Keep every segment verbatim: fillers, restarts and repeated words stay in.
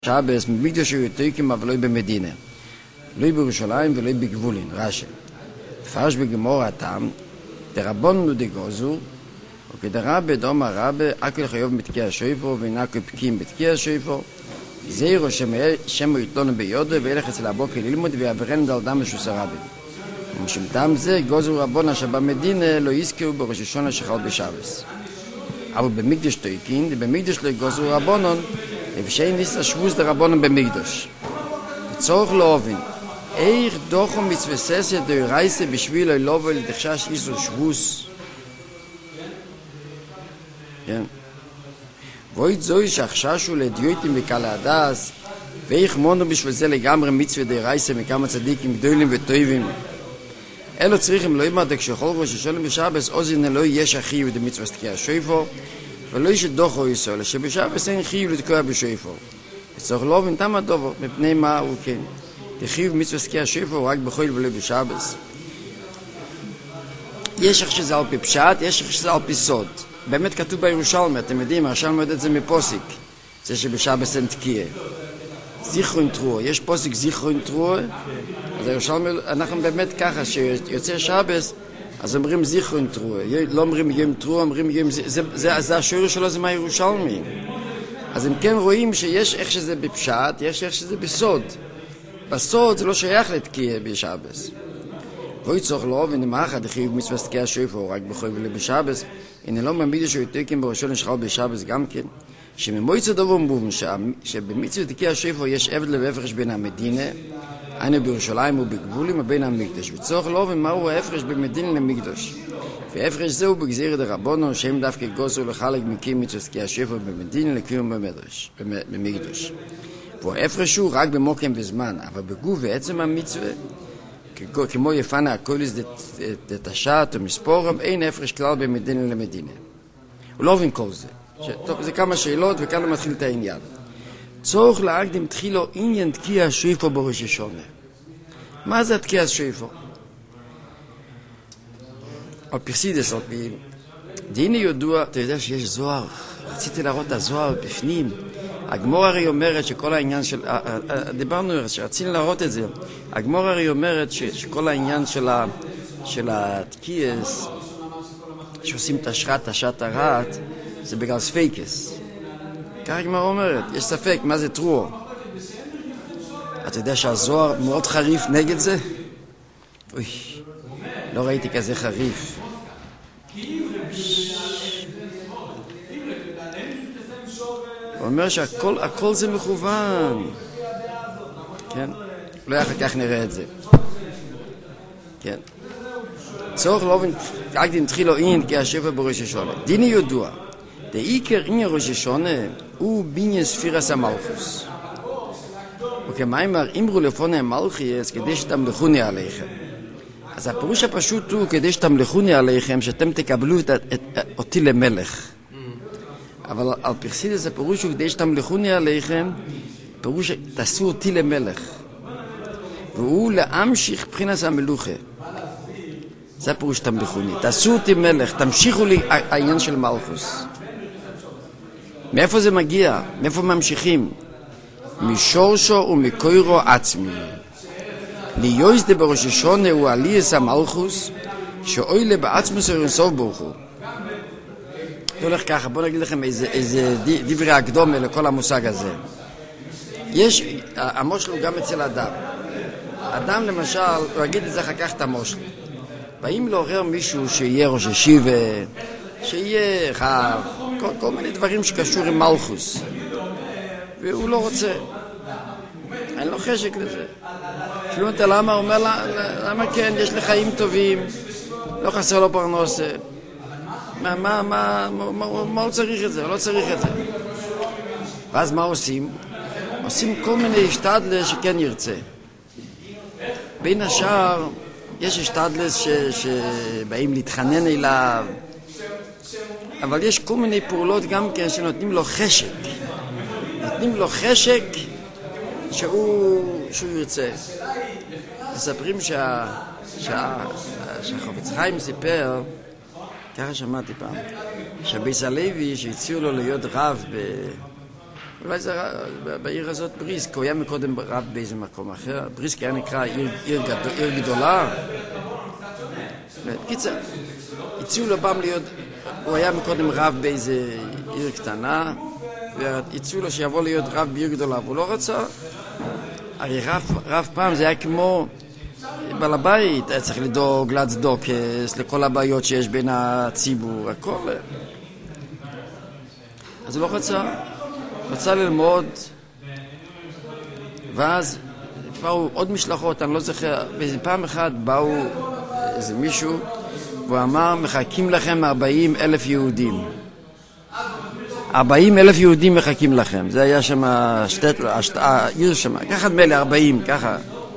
שבס במקדש יתוקים אבל לא במדינה, לא בירושלים ולא בגבולין. רש"י פרש בגמור הטעם דרבנו דגוזו וכדרבה דום הרבה אכל חיוב מתקיע שויפו ונקל פקים בתקיע שויפו זהירו שמו יתלונו ביודו וילך אצל הבוקר ללמוד ויעברנו דלדם משוסר רבי. ומשום טעם זה גוזו רבונה שבמדינה לא יזכרו בראש השונה שחל בשבס. אבל במקדש תויקין במקדש לא גוזו רבונון אפשר ניסה שבוס דרבונון במקדש. וצורך להובין איך דוחו מצווססת דורייסה בשביל לא לדחשש איסו שבוס. כן. ואית זוהי שהחששו לדיוטים וקל הדס ואיך מונו בשביל זה לגמרי מצווה דורייסה מכמה צדיקים גדולים וטובים. אלו צריכים לא ימד כשכל ראש השולם בשבס אוזין לא יש החיוב דמצווה תקיע שויפו ולא יש דוחו ישראל שבשבס אין חיוב לתקוע בשויפו. וצריך לא להבין תמה דובו מפני מה הוא כן תחיוב מצווה תקיע שויפו רק בחול ולא בשבס. יש איך שזה על פי פשט, יש איך שזה על פי סוד. באמת כתוב בירושלמי, אתם יודעים, הרשלמי יודע את זה מפוסיק, זה שבשבס אין תקיע. זיכרון תרועה, יש פוסיק זיכרון תרועה, אז הירושלמי, אנחנו באמת ככה, שיוצא שבס, אז אומרים זיכרון תרועה, לא אומרים יום תרועה, אומרים יום, זה, זה, זה, זה השורש שלו, זה מהירושלמי. אז הם כן רואים שיש איך שזה בפשט, יש איך שזה בסוד. בסוד זה לא שייך לתקיע בשבס. ואוי צורך לא, ונמחה דחיוב מצווה תקיע שויפו, רק בחול ולא בשבס, הנה לא מעמיד שיתוקים בראשו נשחל בשבס גם כן, שממועצת דובר מובן שבמצווה תקיע שויפו יש הבדל והפרש בין המדינה, היינו בירושלים ובגבולים ובין המקדש, וצורך לא ומהו ההפרש במדינה למקדש. וההפרש זהו בגזירת הרבונו שהם דווקא גוזו לחלק מקים מצווה תקיע שויפו במדינה לקיום במקדש. וההפרש הוא רק במוקם וזמן, אבל בגוף ועצם המצווה, כמו יפנה הקוליס דתשת ומספורם, אין הפרש כלל במדינה למדינה. הוא לא מבין כל זה. טוב, זה כמה שאלות וכאן מתחיל את העניין. צורך להקדים תחילו עניין תקיע שויפו בראש השונה. מה זה תקיע שויפו? על פרסידס, על פי דין ידוע, אתה יודע שיש זוהר, רציתי להראות את הזוהר בפנים. הגמור הרי אומרת שכל העניין של, דיברנו שרצינו להראות את זה, הגמור הרי אומרת ש, שכל העניין של, ה, של התקיעס, שעושים תשרת, תשת הרעת, זה בגלל ספיקס. כך הגמור אומרת, יש ספק, מה זה טרור? אתה יודע שהזוהר מאוד חריף נגד זה? אוי, לא ראיתי כזה חריף. הוא אומר שהכל הכל זה מכוון. כן? לא אחר כך נראה את זה. כן. צורך לא אקדים תחילו אין כי השפע בראש השונה. דיני ידוע. דעיקר אין ראש השונה הוא בניין ספירס המלכוס. וכמאמר אמרו לפני המלכיס כדי שתמלכוני עליכם. אז הפירוש הפשוט הוא כדי שתמלכוני עליכם שאתם תקבלו את, את, את, אותי למלך. אבל על פרסידס הפירוש הוא כדי שתמלכוני עליכם, פירוש תעשו אותי למלך. והוא להמשיך מבחינת המלוכה. זה הפירוש תמלכוני. תעשו אותי מלך, תמשיכו לי העניין של מלכוס. מאיפה זה מגיע? מאיפה ממשיכים? משורשו ומקוירו עצמי. ליועז דבראש השונה הוא עליית המלכוס, שאוילה בעצמוס הרסוב ברוך הוא. זה הולך ככה, בואו נגיד לכם איזה, איזה דברי הקדומה לכל המושג הזה. יש, המושל הוא גם אצל אדם. אדם למשל, הוא יגיד את זה אחר כך את המושל. באים לעורר מישהו שיהיה ראש ישיבה, שיהיה חב, כל, כל מיני דברים שקשור עם מלכוס. והוא לא רוצה. אין לו חשק לזה. שואלים אותה למה, הוא אומר לה, למה כן, יש לי חיים טובים, לא חסר לו פרנסה. מה, מה, מה, מה, מה הוא צריך את זה? הוא לא צריך את זה. ואז מה עושים? עושים כל מיני השתדלס שכן ירצה. בין השאר, יש השתדלס ש, שבאים להתחנן אליו, אבל יש כל מיני פעולות גם כן שנותנים לו חשק. נותנים לו חשק שהוא, שהוא ירצה. מספרים שה, שה, שהחפץ חיים סיפר, ככה שמעתי פעם, שביס הלוי שהציעו לו להיות רב אולי זה בעיר הזאת בריסק, הוא היה מקודם רב באיזה מקום אחר, בריסק היה נקרא עיר, עיר, גדול, עיר גדולה. קיצר, הציעו לו פעם להיות, הוא היה מקודם רב באיזה עיר קטנה, והציעו לו שיבוא להיות רב בעיר גדולה, והוא לא רצה. הרי רב, רב פעם זה היה כמו בעל הבית, היה צריך לדאוג, להצדוקס, לכל הבעיות שיש בין הציבור, הכל. אז הוא לא רצה, רצה ללמוד, ואז באו עוד משלחות, אני לא זוכר, באיזה פעם אחת באו איזה מישהו, והוא אמר, מחכים לכם ארבעים אלף יהודים. ארבעים אלף יהודים מחכים לכם. זה היה שם, העיר שם, ככה מלא, ארבעים, ככה.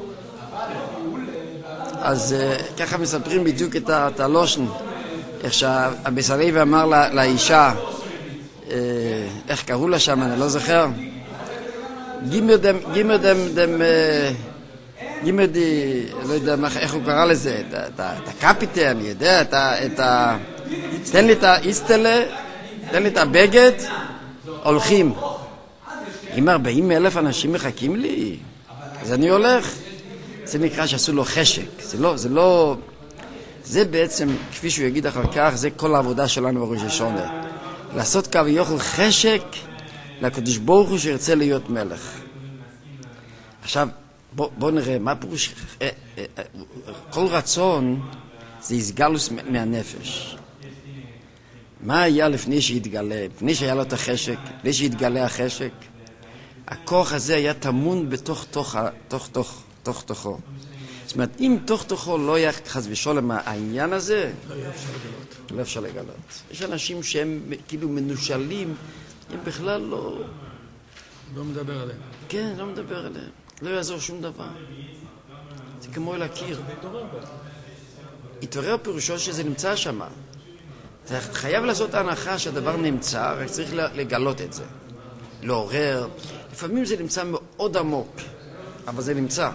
אז ככה מספרים בדיוק את הלושן, איך שהבסלוי אמר לאישה, איך קראו לה שם, אני לא זוכר. גימר דם, גימר דם, דם, גימר די, לא יודע איך הוא קרא לזה, את הקפיטה, אני יודע, את ה... תן לי את האיסטלה, תן לי את הבגד, הולכים. אם ארבעים אלף אנשים מחכים לי, אז אני הולך. זה נקרא שעשו לו חשק. זה לא, זה לא... זה בעצם, כפי שהוא יגיד אחר כך, זה כל העבודה שלנו בראש השונה. לעשות קו יוכל חשק לקדוש ברוך הוא שירצה להיות מלך. עכשיו, בוא, בוא נראה, מה פירוש... אה, אה, אה, כל רצון זה הסגלוס מהנפש. מה היה לפני שהתגלה? לפני שהיה לו את החשק, לפני שהתגלה החשק? הכוח הזה היה תמון בתוך תוך, תוך, תוך, תוך תוכו. זאת אומרת, אם תוך תוכו לא היה חס ושלום העניין הזה, לא אפשר לגלות. לא אפשר לגלות. יש אנשים שהם כאילו מנושלים, הם בכלל לא... לא מדבר עליהם. כן, לא מדבר עליהם. לא יעזור שום דבר. זה כמו אל הקיר. התעורר פירושו שזה נמצא שם. אתה חייב לעשות ההנחה שהדבר נמצא, רק צריך לגלות את זה. לעורר. לפעמים זה נמצא מאוד עמוק, אבל זה נמצא.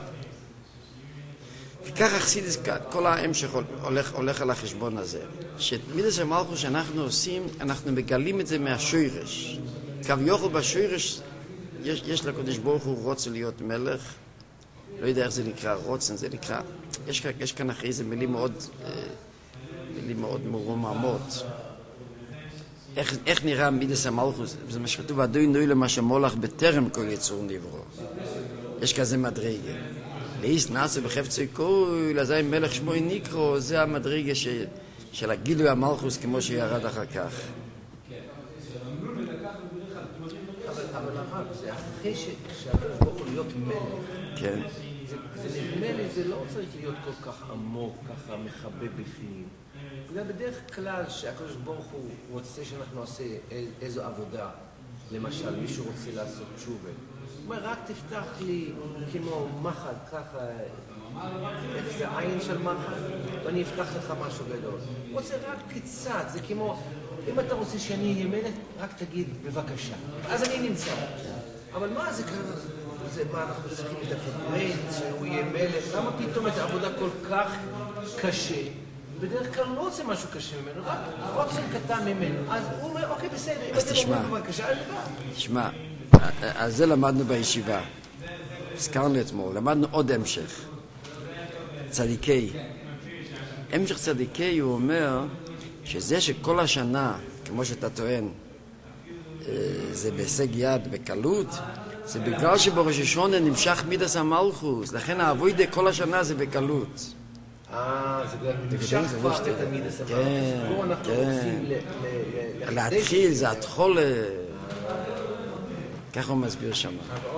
וככה חסידס, כל ההמשך הולך, הולך על החשבון הזה. שמידס המלכות שאנחנו עושים, אנחנו מגלים את זה מהשורש. קו יוכל בשורש, יש, יש לקדוש ברוך הוא רוצה להיות מלך. לא יודע איך זה נקרא, רוצן, זה נקרא. יש, יש כאן אחרי זה מילים מאוד, מילים מאוד מרוממות. איך, איך נראה מידס המלכות? זה מה שכתוב, אדוי נוי למה שמולך בטרם כל יצור נברו. יש כזה מדרגה. לאיס נעשה בחפצוי כוי, לזי מלך שמוי ניקרו, זה המדרגה ש... של הגילוי המלכוס כמו שירד אחר כך. אבל הרב, זה אחרי שהקדוש ברוך הוא להיות מלך. כן. זה נדמה לי, זה לא צריך להיות כל כך עמוק, ככה מחבא בפנים. זה בדרך כלל שהקדוש ברוך הוא רוצה שאנחנו נעשה איזו עבודה. למשל, מישהו רוצה לעשות תשובה. הוא אומר, רק תפתח לי כמו מחד, ככה, איך זה עין של מחד, ואני אפתח לך משהו גדול. הוא רוצה רק קצת, זה כמו, אם אתה רוצה שאני אהיה מלך, רק תגיד בבקשה. אז אני נמצא. אבל מה זה ככה? זה מה אנחנו צריכים לדפרט, שהוא יהיה מלך? למה פתאום את העבודה כל כך קשה? בדרך כלל לא רוצה משהו קשה ממנו, רק רוצן קטן ממנו. אז הוא אומר, אוקיי, בסדר, אם אתם אומרים בבקשה, אני בא. תשמע, אז זה למדנו בישיבה. הזכרנו אתמול, למדנו עוד המשך. צדיקי. המשך צדיקי הוא אומר שזה שכל השנה, כמו שאתה טוען, זה בהישג יד, בקלות, זה בגלל שבראש השונה נמשך מידס המלכוס, לכן העבודה כל השנה זה בקלות. אה, זה נמשך כבר את המידס המלכוס. כן, פה אנחנו רוצים כן. להתחיל, זה התחול... ככה הוא מסביר שם.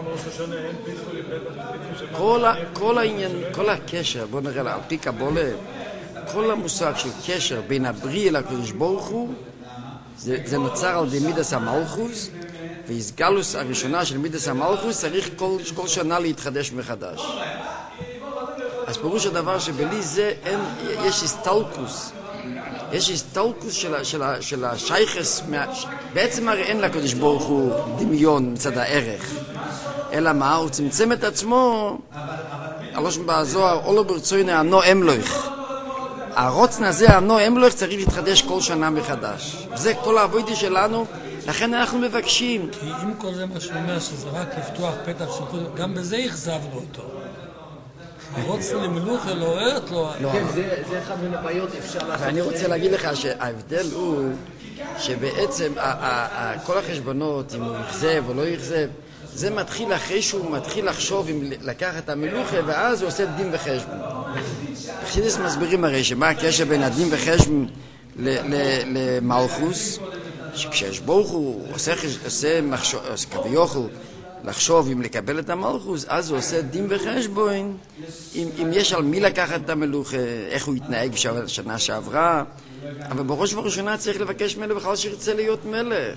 כל העניין, כל הקשר, בוא נראה, על פי קבולה, כל המושג של קשר בין הבריא לקדוש ברוך הוא, זה נוצר על ידי מידס המלכוס, והסגלוס הראשונה של מידס המלכוס צריך כל שנה להתחדש מחדש. אז פירוש הדבר שבלי זה אין, יש הסתלקוס. יש הסתלקוס של, של, של השייכס, בעצם הרי אין לקדוש ברוך הוא דמיון מצד הערך. אלא מה? הוא צמצם את עצמו, הלושן בזוהר, אולו ברצוינה, ענו אמלוך. הרוצן הזה, הנועם לא צריך להתחדש כל שנה מחדש. זה כל העבודה שלנו, לכן אנחנו מבקשים. כי אם כל זה מה שהוא אומר, שזה רק לפתוח פתח של חודש, גם בזה הכזבנו אותו. הרוצן למלוכה לא ערת לו. כן, זה אחד מן הבעיות, אפשר לעשות. ואני רוצה להגיד לך שההבדל הוא שבעצם כל החשבונות, אם הוא יכזב או לא יכזב, זה מתחיל אחרי שהוא מתחיל לחשוב אם לקח את המלוכה, ואז הוא עושה דין וחשבון. בחסידות מסבירים הרי שמה הקשר בין הדין וחשבון למלכוס, שכשיש ברוך הוא עושה, עושה מחשוב, כביכול לחשוב אם לקבל את המלכוס, אז הוא עושה דין וחשבון אם, אם יש על מי לקחת את המלוכה, איך הוא יתנהג בשנה שעברה. אבל בראש ובראשונה צריך לבקש מלך בכלל שירצה להיות מלך.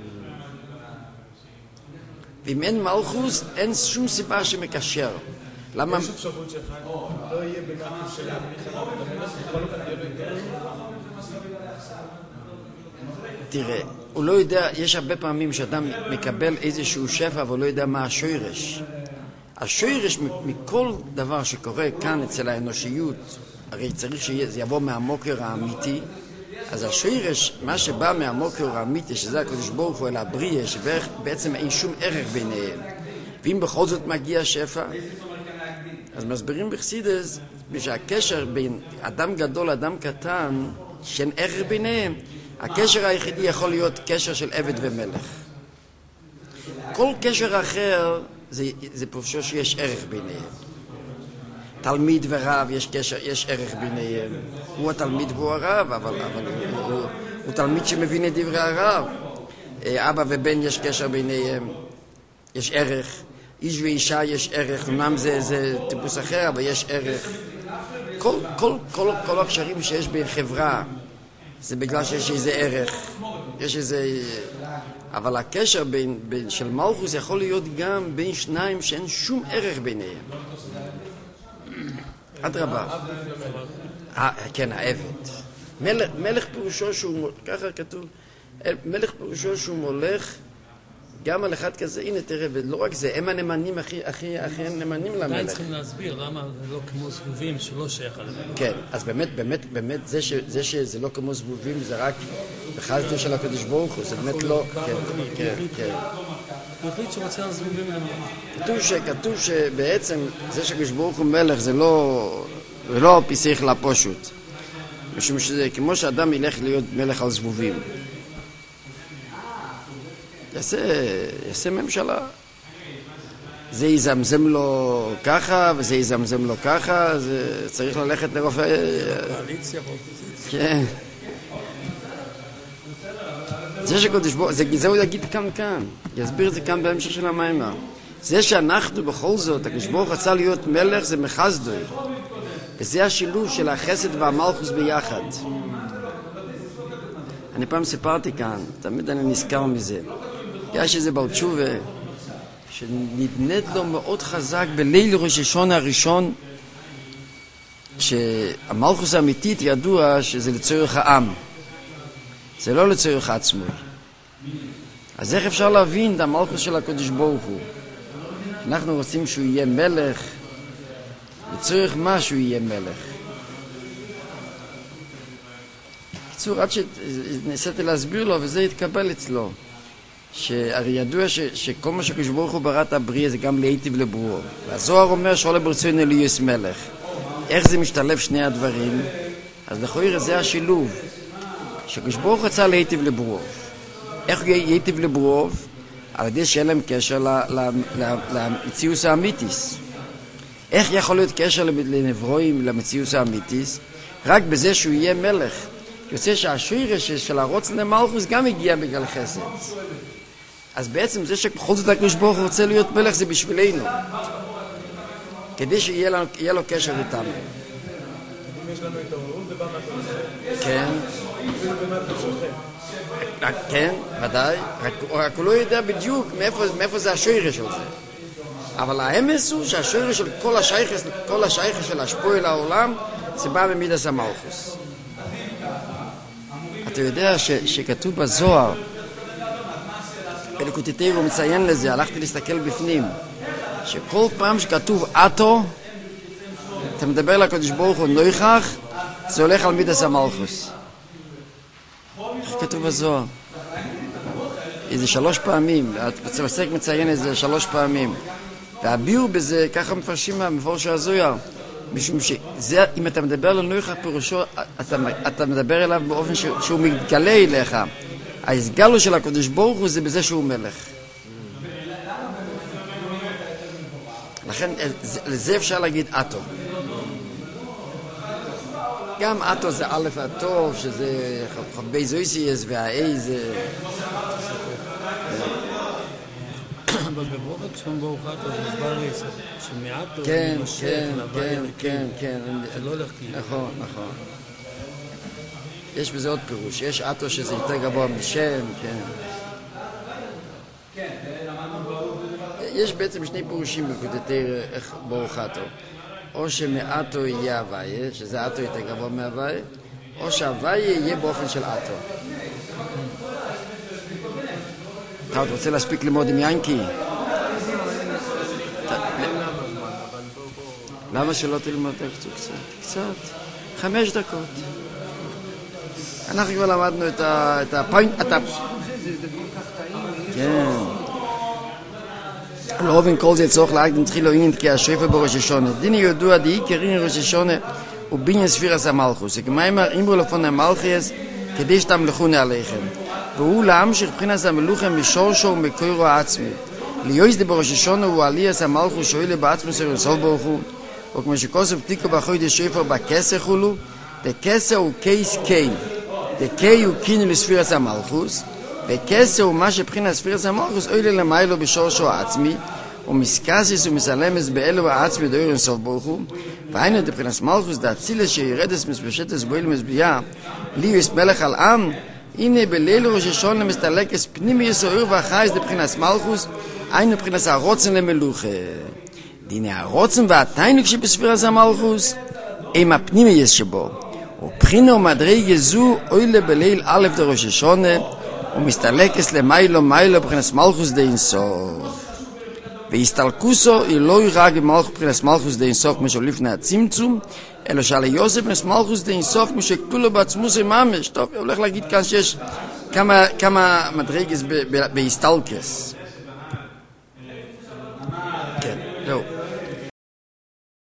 ואם אין מלכוס, אין שום סיבה שמקשר. למה? יש אפשרות שאחד לא יהיה במלכוס של המלך, בכל אופן יהיה לו יותר. תראה, הוא לא יודע, יש הרבה פעמים שאדם מקבל איזשהו שפע והוא לא יודע מה השורש. השורש מכל דבר שקורה כאן אצל האנושיות, הרי צריך שזה יבוא מהמוקר האמיתי, אז השורש, מה שבא מהמוקר האמיתי, שזה הקדוש ברוך הוא אל הבריאה, שבעצם אין שום ערך ביניהם. ואם בכל זאת מגיע שפע, אז מסבירים בחסידות שהקשר בין אדם גדול לאדם קטן, שאין ערך ביניהם, הקשר היחידי יכול להיות קשר של עבד ומלך. כל קשר אחר זה, זה פרושו שיש ערך ביניהם. תלמיד ורב יש קשר, יש ערך ביניהם. הוא התלמיד והוא הרב, אבל, אבל הוא, הוא, הוא תלמיד שמבין את דברי הרב. אבא ובן יש קשר ביניהם, יש ערך. איש ואישה יש ערך, אמנם זה, זה טיפוס אחר, אבל יש ערך. כל, כל, כל, כל הקשרים שיש בין חברה, זה בגלל שיש איזה ערך, יש איזה... אבל הקשר בין, בין, של מלכוס יכול להיות גם בין שניים שאין שום ערך ביניהם. אדרבה. כן, העבד. מלך, מלך פירושו שהוא, ככה כתוב, מלך פירושו שהוא מולך גם על אחד כזה, הנה תראה, ולא רק זה, הם הנאמנים הכי, הכי, הכי נאמנים למלך. עדיין צריכים להסביר למה זה לא כמו זבובים שלא שייך עליהם. כן, אז באמת, באמת, באמת, זה, ש, זה שזה לא כמו זבובים, זה רק בחסדו של הקדוש ברוך הוא, זה באמת לא... כן, כן, כן. הוא החליט שהוא רוצה על זבובים למלך. כתוב שכתוב שבעצם זה שהקדוש ברוך הוא מלך, זה לא, זה לא פיסח לה פשוט. משום שזה כמו שאדם ילך להיות מלך על זבובים. יעשה, יעשה ממשלה. זה יזמזם לו ככה, וזה יזמזם לו ככה, זה צריך ללכת לרופא... קואליציה ואופוזיציה. כן. זה שקודש בו, זה, זה הוא יגיד כאן כאן, יסביר את זה כאן בהמשך של המיימר. זה שאנחנו בכל זאת, הקדוש ברוך הוא רצה להיות מלך, זה מחסדוי. וזה השילוב של החסד והמלכוס ביחד. אני פעם סיפרתי כאן, תמיד אני נזכר מזה. יש איזה בעל תשובה שנדנד לו מאוד חזק בליל ראש השונה הראשון, שהמלכוס האמיתית ידוע שזה לצורך העם, זה לא לצורך עצמו. אז איך אפשר להבין את המלכוס של הקדוש ברוך הוא? אנחנו רוצים שהוא יהיה מלך, לצורך מה שהוא יהיה מלך? בקיצור, עד שניסיתי להסביר לו, וזה התקבל אצלו, שהרי ידוע ש, שכל מה שקדוש ברוך הוא ברא את הבריאה זה גם להיטיב לברואו. והזוהר אומר שעולה ברצונו להיות מלך. איך זה משתלב שני הדברים? אז לכאורה זה השילוב. שקדוש ברוך הוא רצה להיטיב לברואו. איך הוא ייטיב לברואו? על ידי שיהיה להם קשר למציאוס האמיתיס. איך יכול להיות קשר לנברואים למציאוס האמיתיס? רק בזה שהוא יהיה מלך. יוצא שהשורש של הרוצן למלכוס גם הגיע בגלל חסד. אז בעצם זה שבכל זאת הקדוש ברוך הוא רוצה להיות מלך זה בשבילנו. כדי שיהיה לנו, יהיה לו קשר איתנו. אם יש לנו התעוררות, זה בא מהתעוררות. כן. אפילו במהלכוס שלכם. כן, ודאי. רק הוא לא יודע בדיוק מאיפה, מאיפה זה השורש של זה. אבל האמס הוא שהשורש של כל השייכס, כל השייכס של השפוע לעולם, זה בא במידס המלכוס. אתה יודע ש, שכתוב בזוהר, אלוקותיתי הוא מציין לזה, הלכתי להסתכל בפנים, שכל פעם שכתוב אתו, אתה מדבר לקדוש ברוך הוא נויכח, זה הולך על מידס המלכוס. איך כתוב בזוהר? איזה שלוש פעמים, הפסק מציין איזה שלוש פעמים. והביאו בזה, ככה מפרשים מהמפורש הזוהר, משום שזה, אם אתה מדבר לנויך פירושו, אתה, אתה מדבר אליו באופן ש, שהוא מתגלה אליך. ההסגלו של הקדוש ברוך הוא זה בזה שהוא מלך. לכן לזה אפשר להגיד אטו. גם אטו זה א' הטוב, שזה חבי זויסייס והאי זה... אבל בברובק שם ברוך אטו זה מסבר לי שמעטו כן, כן, כן, כן, כן. זה לא הולך כאילו. נכון, נכון. יש בזה עוד פירוש, יש אטו שזה יותר גבוה משם, כן. יש בעצם שני פירושים בקודתי איך ברוך אטו. או שמאטו יהיה הוויה, שזה אטו יותר גבוה מהוויה, או שההוויה יהיה באופן של אטו. אתה רוצה להספיק ללמוד עם ינקי? למה שלא תלמד קצת? קצת. חמש דקות. אנחנו כבר למדנו את הפיינט... כן. לא אוהבים כל זה צורך להקדים תחילו עניין כי השפע בראש השונה. דיני ידוע די עיקרין ראש השונה ובניין ספירס המלכוס. כמיימר אמרו לפון המלכיס כדי שתמלכו נעליכם. והוא להמשיך מבחינת המלוכם משורשו ומקורו העצמי. ליועז די בראש השונה הוא עליאס המלכוס שואלה בעצמו סביב סוף ברוך הוא. וכמו שכוסף תיקו בחוי שפר בכסר חולו, בכסר הוא קייס קיין. דקי הוא קינו לספירס המלכוס, וכסר הוא מה שבחינת ספירס המלכוס אוהלה למיילו בשורשו העצמי, ומסקסיס ומסלמס באלו העצמי דאורן סוף ברוך הוא, והיינו דבחינת מלכוס דאצילס שירדס מספשטס בויל מסביעה, ליאס מלך על עם, הנה בליל ראש השונה מסתלקס פנימי יסוער והחייס דבחינת מלכוס, היינו בחינת הרוצן למלוכה. דיני הרוצן והתיינוק שבספירס המלכוס, הם הפנימי יש שבו. ובחינו מדרגה זו אוילה בליל א' דראש השונה ומסתלקס למיילו מיילו בבחינת מלכוס די אינסוף. והסתלקוסו היא לא יראה בבחינת מלכוס די אינסוף כמו שהוא לפני הצמצום, אלא שעל יוסף בבחינת מלכוס די אינסוף כמו שכתולו בעצמו זה ממש. טוב, הולך להגיד כאן שיש כמה, כמה מדרגס בהסתלקס.